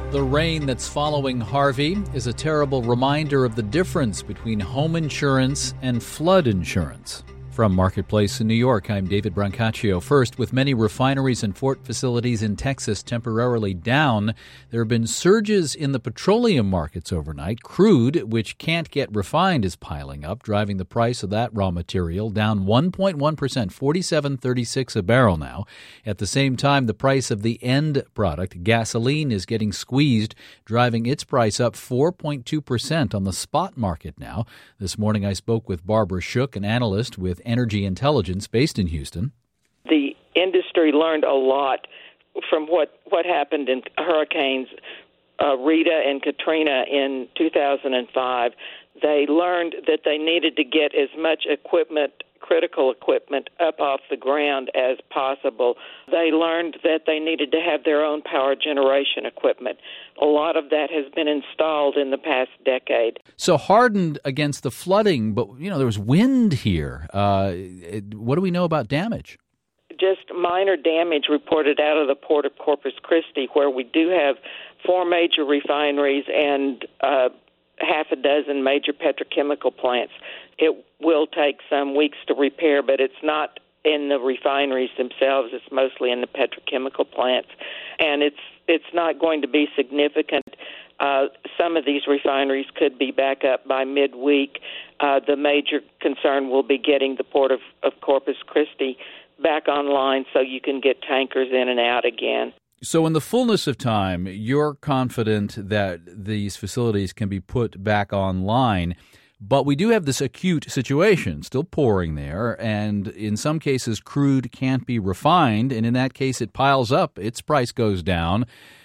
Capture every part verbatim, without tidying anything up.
The rain that's following Harvey is a terrible reminder of the difference between home insurance and flood insurance. From Marketplace in New York, I'm David Brancaccio. First, with many refineries and port facilities in Texas temporarily down, there have been surges in the petroleum markets overnight. Crude, which can't get refined, is piling up, driving the price of that raw material down one point one percent, forty-seven thirty-six a barrel now. At the same time, the price of the end product, gasoline, is getting squeezed, driving its price up four point two percent on the spot market now. This morning, I spoke with Barbara Shook, an analyst with Energy Intelligence based in Houston. The industry learned a lot from what, what happened in hurricanes uh, Rita and Katrina in two thousand five. They learned that they needed to get as much equipment, critical equipment, up off the ground as possible. They learned that they needed to have their own power generation equipment. A lot of that has been installed in the past decade. So hardened against the flooding, but, you know, there was wind here. Uh, what do we know about damage? Just minor damage reported out of the port of Corpus Christi, where we do have four major refineries and uh, half a dozen major petrochemical plants. It will take some weeks to repair, but it's not in the refineries themselves. It's mostly in the petrochemical plants, and it's it's not going to be significant. Uh, some of these refineries could be back up by midweek. Uh, the major concern will be getting the port of, of Corpus Christi back online so you can get tankers in and out again. So in the fullness of time, you're confident that these facilities can be put back online. But we do have this acute situation still pouring there, and in some cases, crude can't be refined, and in that case, it piles up, its price goes down,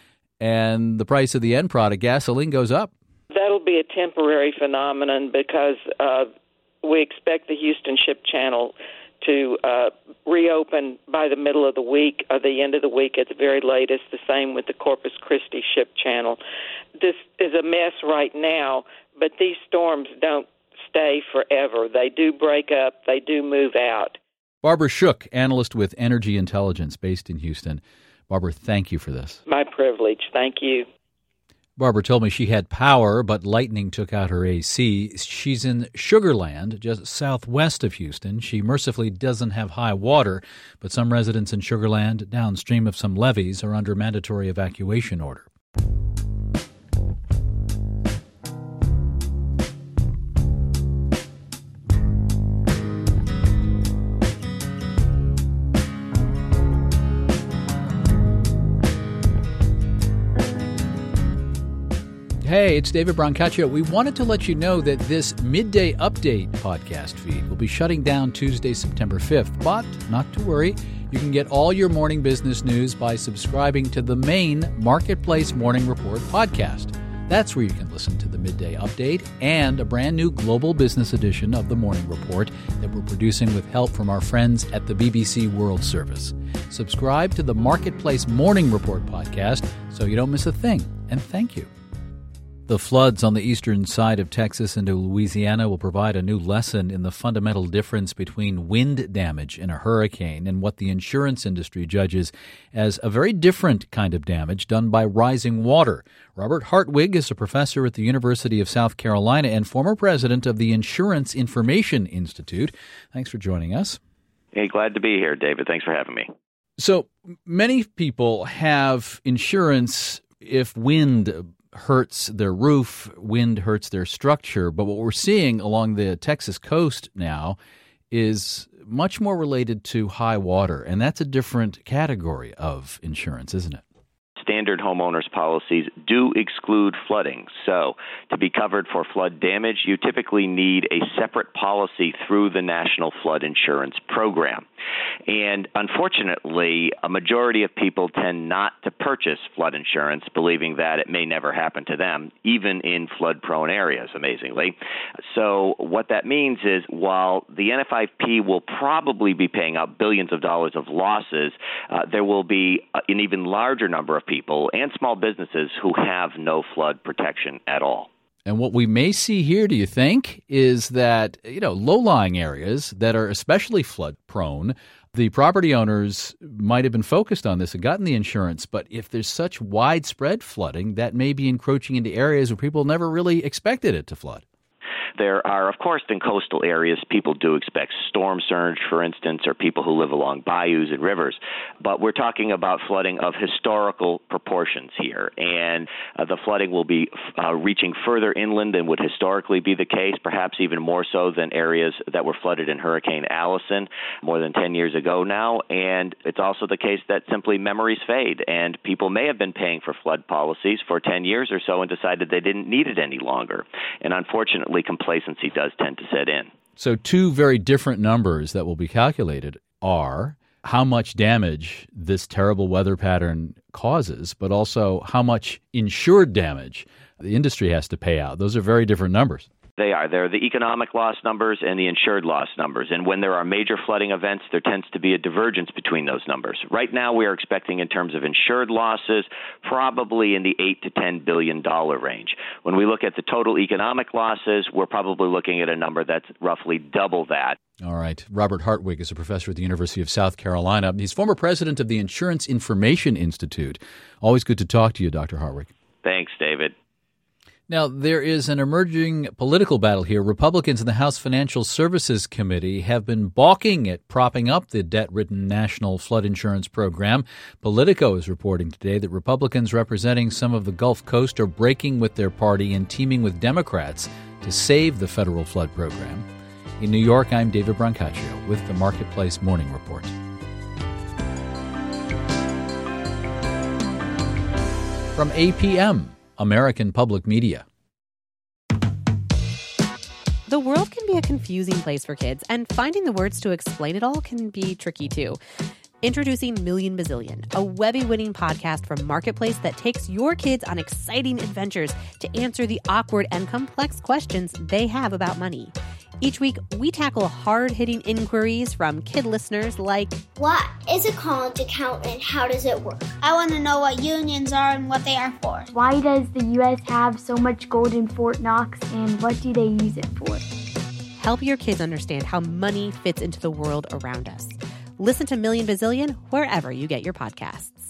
and the price of the end product, gasoline, goes up. That'll be a temporary phenomenon because uh, we expect the Houston Ship Channel to uh, reopen by the middle of the week or the end of the week at the very latest, the same with the Corpus Christi Ship Channel. This is a mess right now, but these storms don't stay forever. They do break up. They do move out. Barbara Shook, analyst with Energy Intelligence based in Houston. Barbara, thank you for this. My privilege. Thank you. Barbara told me she had power, but lightning took out her A C. She's in Sugar Land, just southwest of Houston. She mercifully doesn't have high water, but some residents in Sugar Land, downstream of some levees, are under mandatory evacuation order. Hey, it's David Brancaccio. We wanted to let you know that this Midday Update podcast feed will be shutting down Tuesday, September fifth. But not to worry, you can get all your morning business news by subscribing to the main Marketplace Morning Report podcast. That's where you can listen to the Midday Update and a brand new global business edition of the Morning Report that we're producing with help from our friends at the B B C World Service. Subscribe to the Marketplace Morning Report podcast so you don't miss a thing. And thank you. The floods on the eastern side of Texas into Louisiana will provide a new lesson in the fundamental difference between wind damage in a hurricane and what the insurance industry judges as a very different kind of damage done by rising water. Robert Hartwig is a professor at the University of South Carolina and former president of the Insurance Information Institute. Thanks for joining us. Hey, glad to be here, David. Thanks for having me. So many people have insurance if wind hurts their roof, wind hurts their structure. But what we're seeing along the Texas coast now is much more related to high water, and that's a different category of insurance, isn't it? Standard homeowners policies do exclude flooding. So to be covered for flood damage, you typically need a separate policy through the National Flood Insurance Program. And unfortunately, a majority of people tend not to purchase flood insurance, believing that it may never happen to them, even in flood-prone areas, amazingly. So what that means is while the N F I P will probably be paying out billions of dollars of losses, uh, there will be an even larger number of people and small businesses who have no flood protection at all. And what we may see here, do you think, is that, you know, low-lying areas that are especially flood-prone The property owners might have been focused on this and gotten the insurance, but if there's such widespread flooding, that may be encroaching into areas where people never really expected it to flood. There are, of course, in coastal areas, people do expect storm surge, for instance, or people who live along bayous and rivers. But we're talking about flooding of historical proportions here. And uh, the flooding will be uh, reaching further inland than would historically be the case, perhaps even more so than areas that were flooded in Hurricane Allison more than ten years ago now. And it's also the case that simply memories fade. And people may have been paying for flood policies for ten years or so and decided they didn't need it any longer. And unfortunately, complacency does tend to set in. So two very different numbers that will be calculated are how much damage this terrible weather pattern causes, but also how much insured damage the industry has to pay out. Those are very different numbers. They are. They're the economic loss numbers and the insured loss numbers. And when there are major flooding events, there tends to be a divergence between those numbers. Right now, we are expecting in terms of insured losses, probably in the eight to ten billion dollars range. When we look at the total economic losses, we're probably looking at a number that's roughly double that. All right. Robert Hartwig is a professor at the University of South Carolina. He's former president of the Insurance Information Institute. Always good to talk to you, Doctor Hartwig. Thanks, David. Now, there is an emerging political battle here. Republicans in the House Financial Services Committee have been balking at propping up the debt-ridden National Flood Insurance Program. Politico is reporting today that Republicans representing some of the Gulf Coast are breaking with their party and teaming with Democrats to save the federal flood program. In New York, I'm David Brancaccio with the Marketplace Morning Report. From A P M, American Public Media. The world can be a confusing place for kids, and finding the words to explain it all can be tricky too. Introducing Million Bazillion, a Webby-winning podcast from Marketplace that takes your kids on exciting adventures to answer the awkward and complex questions they have about money. Each week, we tackle hard-hitting inquiries from kid listeners like, what is a college account and how does it work? I want to know what unions are and what they are for. Why does the U S have so much gold in Fort Knox and what do they use it for? Help your kids understand how money fits into the world around us. Listen to Million Bazillion wherever you get your podcasts.